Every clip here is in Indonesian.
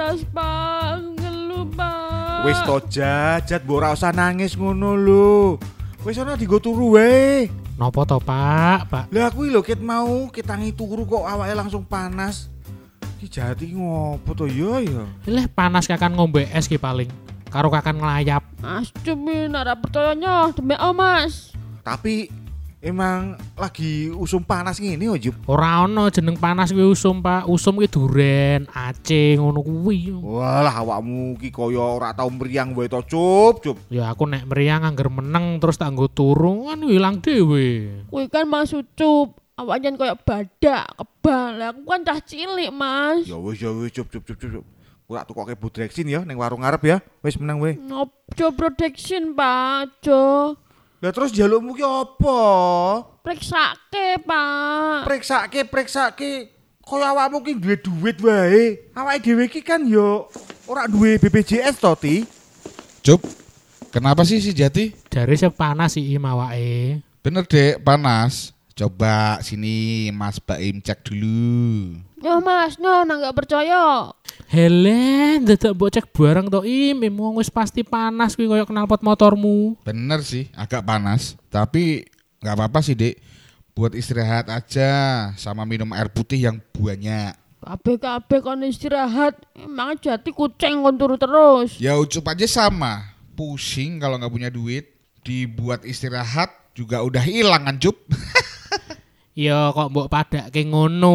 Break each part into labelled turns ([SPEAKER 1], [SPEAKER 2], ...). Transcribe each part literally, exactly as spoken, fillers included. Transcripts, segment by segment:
[SPEAKER 1] panas, Pak. Ngeluh, Pak.
[SPEAKER 2] Wis to Jajat, mbok ora usah nangis ngono lho. Wis ana dienggo turu wae.
[SPEAKER 3] Napa to, Pak? Pak.
[SPEAKER 2] Lah kuwi lho ket mau kitangi turu kok awake langsung panas. Ki Jati ngopo to ya ya?
[SPEAKER 3] Leh panas kakan ngombe es ki paling. Karo kakan ngelayap.
[SPEAKER 1] Mas cumi ora percayanya demi oh, Mas.
[SPEAKER 2] Tapi emang lagi usum panas ngene yo, Jup.
[SPEAKER 3] Ora ono jeneng panas kuwi usum, Pak. Usum ki duren, aceh ngono kuwi.
[SPEAKER 2] Walah awakmu ki kaya ora tau mriyang wae to, Cup, Cup.
[SPEAKER 3] Ya aku nek mriyang angger meneng terus tak nggo turu kan ilang dhewe.
[SPEAKER 1] Kuwi kan Mas Ucup. Awak jan koyo badak, kebal. Lah aku kan cah cilik, Mas.
[SPEAKER 2] Ya wis ya wis, Cup, Cup, Cup, Cup. Ora tukoke Budrexin ya ning warung ngarep ya. Wis menang wae.
[SPEAKER 1] Nopo production, Pak? Jo.
[SPEAKER 2] Lah terus jalukmu ki apa?
[SPEAKER 1] Priksake, Pak.
[SPEAKER 2] Priksake, priksake. Kaya awakmu ki duwe duit wae. Awake dhewe ki kan yo ora duwe B P J S to, Ti.
[SPEAKER 4] Cup, kenapa sih si Jati?
[SPEAKER 3] Dari sepanas sih im awake.
[SPEAKER 4] Bener dek, panas. Coba sini Mas Baim cek dulu.
[SPEAKER 1] Yo Mas, no, nggak percaya.
[SPEAKER 3] Hele, dadak mbok cek barang to im, im wong wis pasti panas kuwi koyo knalpot motormu.
[SPEAKER 4] Bener sih, agak panas. Tapi nggak apa-apa sih dek. Buat istirahat aja sama minum air putih yang banyak.
[SPEAKER 1] Kabeh-kabeh kon istirahat, emang Jati kucing kon turu terus.
[SPEAKER 4] Ya Ucup aja sama. Pusing kalau nggak punya duit. Dibuat istirahat juga udah hilang kan Cup.
[SPEAKER 3] Ya kok mbok padake ngono.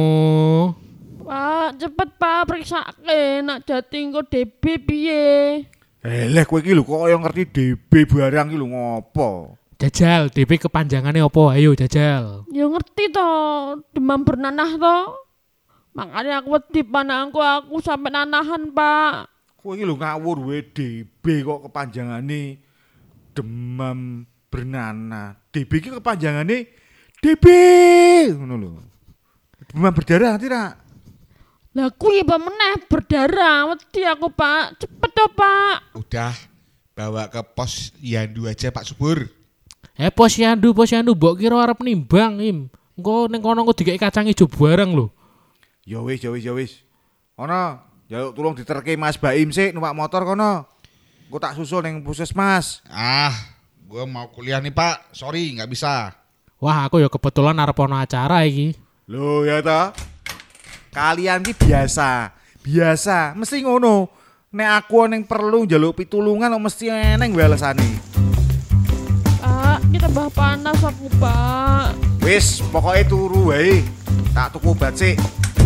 [SPEAKER 1] Pak, cepet Pak, periksake nak Jati engko D B piye.
[SPEAKER 2] Eleh kowe iki lho kok kaya ngerti D B barang iki lho ngopo?
[SPEAKER 3] Jajal, D B kepanjangannya apa? Ayo jajal.
[SPEAKER 1] Ya ngerti to, demam bernanah to. Makanya aku wedi panahku aku sampai nanahan, Pak.
[SPEAKER 2] Kowe iki lho ngawur wae D B kok kepanjangane demam bernanah. D B iki kepanjangane D B. Ngono lho. Demam berdarah nanti ra.
[SPEAKER 1] Lah kuwi apa meneh berdarah. Wedi aku, Pak. Cepet to, Pak.
[SPEAKER 4] Udah bawa ke pos Yandu aja Pak Subur.
[SPEAKER 3] Eh posyandu, posyandu mbok kira arep nimbang im. Engko ning kono engko dikeki kacang ijo bareng lho.
[SPEAKER 2] Ya wis, ya wis, ya wis. Ono, jaluk tulung diterke Mas Baim sik numpak motor kono. Engko tak susul ning puskesmas.
[SPEAKER 4] Ah, gua mau kuliah nih Pak. Sorry, nggak bisa.
[SPEAKER 3] Wah, aku ya kebetulan arep ono acara iki.
[SPEAKER 2] Lho ya ta. Kalian ki biasa, biasa, mesti ngono. Nek aku ning perlu njaluk pitulungan kok mesti eneng wae alesane.
[SPEAKER 1] Pak, kita tambah panas aku, Pak.
[SPEAKER 2] Wis, pokoke turu wae. Tak tuku obat sik.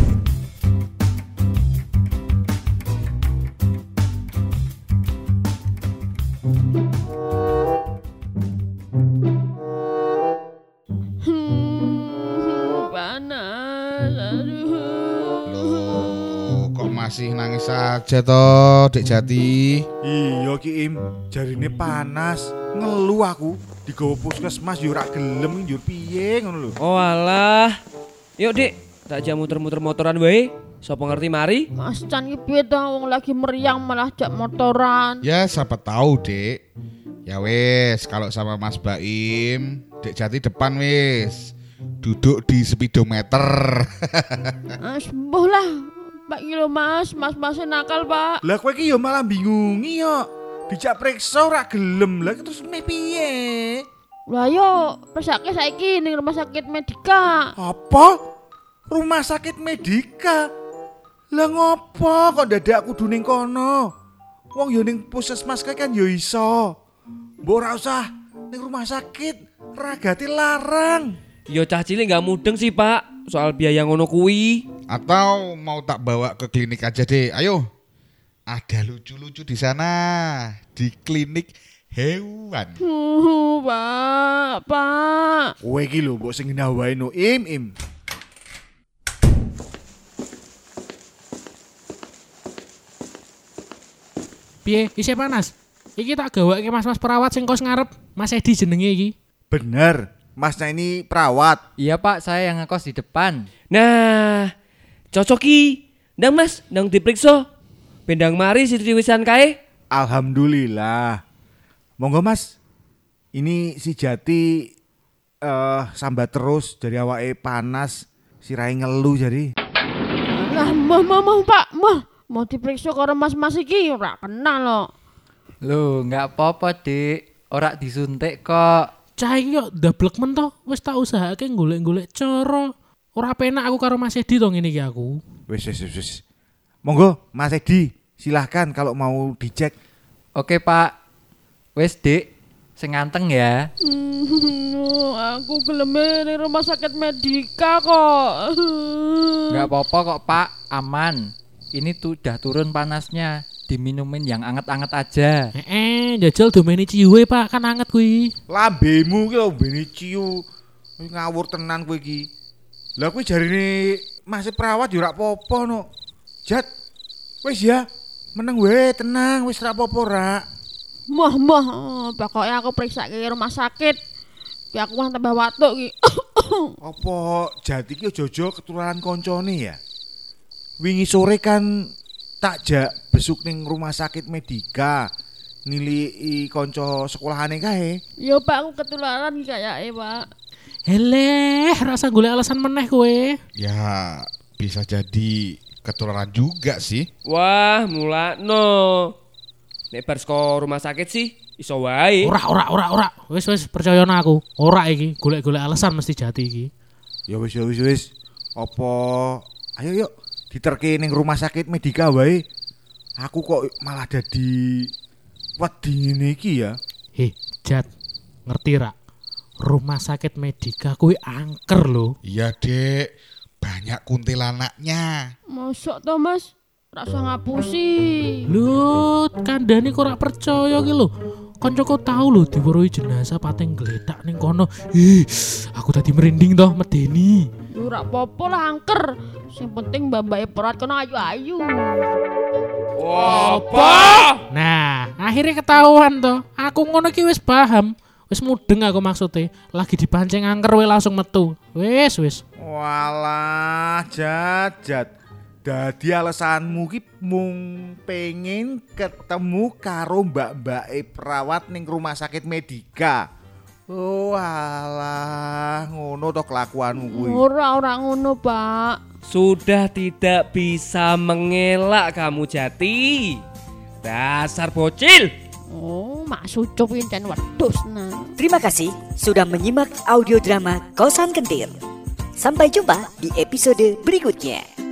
[SPEAKER 1] Hmm, panas. Aduh.
[SPEAKER 4] Loh, kok masih nangis aja toh, Dek Jati?
[SPEAKER 2] Iya Ki Im, jarine panas. Ngeluh aku digawa puskesmas yo ora gelem njur piye ngono lho.
[SPEAKER 5] Oh alah. Yuk Dik, tak jam muter-muter motoran wae. Sopo ngerti mari?
[SPEAKER 1] Mas Chan ki piye to wong lagi meriang malah jak motoran.
[SPEAKER 4] Ya siapa tahu Dek. Ya wes, kalau sama Mas Baim, Dek Jati depan wes. Duduk di speedometer.
[SPEAKER 1] Mas mbuh lah. Pak iki lho Mas, mas-mas nakal, Pak.
[SPEAKER 2] Lah kowe iki yo malah bingungi yo. Dijak periksa ora gelem. Lah terus meh piye?
[SPEAKER 1] Lah yo, persake saiki ning rumah sakit Medika.
[SPEAKER 2] Apa? Rumah sakit Medika? Lah ngopo kok dadak kudu ning kono? Wong yo ning puskesmas kae kan yo iso. Mbok ora usah ning rumah sakit, ragate larang.
[SPEAKER 5] Yo cah cilik nggak mudeng sih Pak, soal biaya ngono kuwi.
[SPEAKER 4] Atau mau tak bawa ke klinik aja deh. Ayo. Ada lucu-lucu di sana di klinik hewan.
[SPEAKER 1] Uh, Pak, Pak.
[SPEAKER 2] Kowe iki lho mbok sing genah wae no Im Im.
[SPEAKER 3] Piye, isih panas? Iki tak gawake mas-mas perawat sing kos ngarep. Mas Edi jenenge iki.
[SPEAKER 2] Bener, Masnya ini perawat.
[SPEAKER 6] Iya Pak, saya yang ngekos di depan.
[SPEAKER 5] Nah, cocok ki. Ndang Mas, ndang diperiksa. Bendang mari sithik wisan kae.
[SPEAKER 2] Alhamdulillah. Monggo Mas. Ini si Jati uh, sambat terus dari awake panas, sirahe ngeluh jadi.
[SPEAKER 1] Lah, mah, mah, mah, Pak, mah. mau diperiksa karo mas-mas iki ora kenal lo.
[SPEAKER 6] Loh, nggak apa-apa, Dik. Ora disuntik kok.
[SPEAKER 3] Cah iki yo ndablek men to, wis tak usahake golek-golek cara. Ora penak aku karo Mas Edi to ngene iki aku.
[SPEAKER 2] Wis wis wis, wis. Monggo Mas Edi, silahkan kalau mau dicek.
[SPEAKER 6] Oke, Pak. Wes, Dik. Sing nganteng ya.
[SPEAKER 1] Hmm, aku geleme ning rumah sakit Medika kok.
[SPEAKER 6] Nggak apa-apa kok, Pak. Aman. Ini tuh udah turun panasnya. Diminumin yang anget-anget aja.
[SPEAKER 3] Heeh, jajal domeni ciwe Pak, kan anget kuwi.
[SPEAKER 2] Lambemu ki lho mbene ciu. Ngawur tenan kowe iki. Lah kuwi jarine masih perawat yo ora apa-apa no. Jat. Wis ya. Meneng wae, tenang, wis ora apa-apa ra.
[SPEAKER 1] Mah mah, pokoknya aku periksa ke rumah sakit. Ya aku mah tambah watuk ki.
[SPEAKER 2] Apa Jati ki jojo ketularan koncone ya? Wingi sore kan tak jak besuk ning rumah sakit Medika. Niliki kanca sekolahane kae.
[SPEAKER 1] Yo Pak, aku ketularan ki kayake, Pak.
[SPEAKER 3] Heleh, rasa golek alasan meneh kowe.
[SPEAKER 4] Ya, bisa jadi ketularan juga sih.
[SPEAKER 5] Wah, mulakno. Nek bar saka rumah sakit sih iso wae.
[SPEAKER 3] Ora ora ora ora. Wis wis percayana aku. Ora iki, golek-golek alasan mesti Jati iki.
[SPEAKER 2] Ya wis ya wis wis. Apa ayo yuk diterke ning rumah sakit Medika wae. Aku kok malah dadi wedi ngene iki ya.
[SPEAKER 3] Heh, Jat. Ngerti ra? Rumah sakit Medika kuwi angker lho.
[SPEAKER 4] Iya, Dek. Banyak kuntilanaknya.
[SPEAKER 1] Mosok to, Mas? Rasa ngapusi.
[SPEAKER 3] Lho, kandhane kok ora percaya ki lho. Kancaku tau lho diweruhi jenazah pateng gledak ning kono. Ih, aku tadi merinding toh medeni.
[SPEAKER 1] Yo ora apa-apa lah angker. Sing penting mbak-mbake perawat kono ayu-ayu.
[SPEAKER 5] Apa?
[SPEAKER 3] Nah, akhirnya ketahuan toh. Aku ngono ki wis paham. Wis mudeng aku maksudnya. Lagi dipancing angker we langsung metu. Wis wis.
[SPEAKER 2] Walah, Jat, Jat. Dadi alasanmu ki mung pengen ketemu karo mbak-mbake perawat ning rumah sakit Medika. Oh alah, ngono to kelakuanmu kuwi.
[SPEAKER 1] Ora ora ngono, Pak.
[SPEAKER 5] Sudah tidak bisa mengelak kamu Jati. Dasar bocil.
[SPEAKER 1] Oh, Mak Sucup pancen wedhus nang.
[SPEAKER 7] Terima kasih sudah menyimak audio drama Kosan Kentir. Sampai jumpa di episode berikutnya.